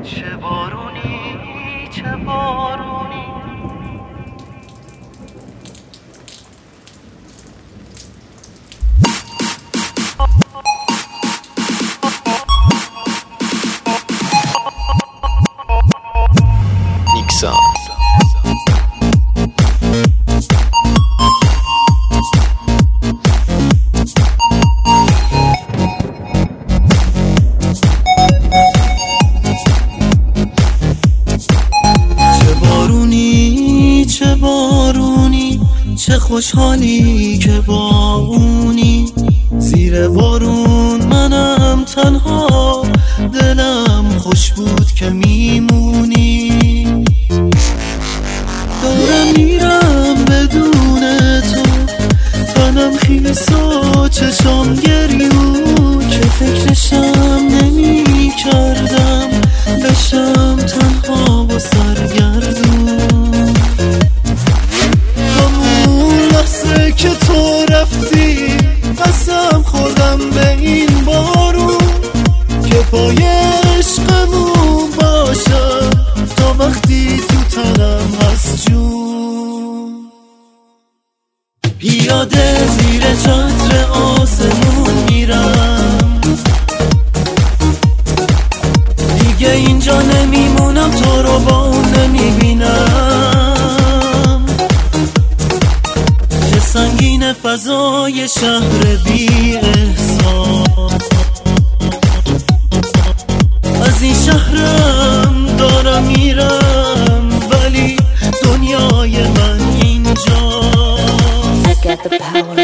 چه بارونی چه بارونی. نیکسان چه بارونی چه خوشحالی که با اونی زیر بارون منم تنها دلم خوش بود که میمونی. دارم میرم بدون تو تنم خیس و چشام گریون که فکرشم نمی کردم بشم تنها و سرگردون. همون لحظه که تو رفتی قسم خوردم به این بارون که پای عشقمون باشم تا وقتی تو تنم هست جون. پیاده زیر چتر آسمون میرم دیگه اینجا نمیمونم تو رو با اون نمیبینم. چه سنگین فضای شهر بی احساس از این شهرم دارم میرم ولی دنیای من اینجاست. I got the power.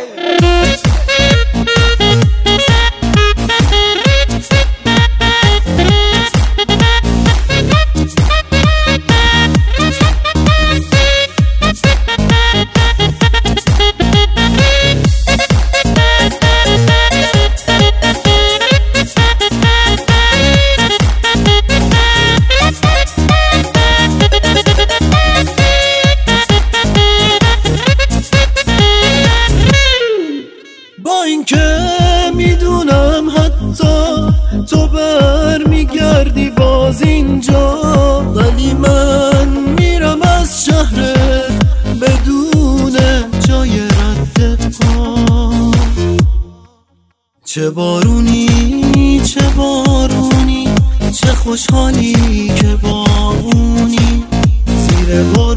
با اینکه میدونم حتی تو برمیگردی باز اینجا ولی من میرم از شهرت بدون جای رد پا. چه بارونی چه بارونی چه خوشحالی که با اونی زیر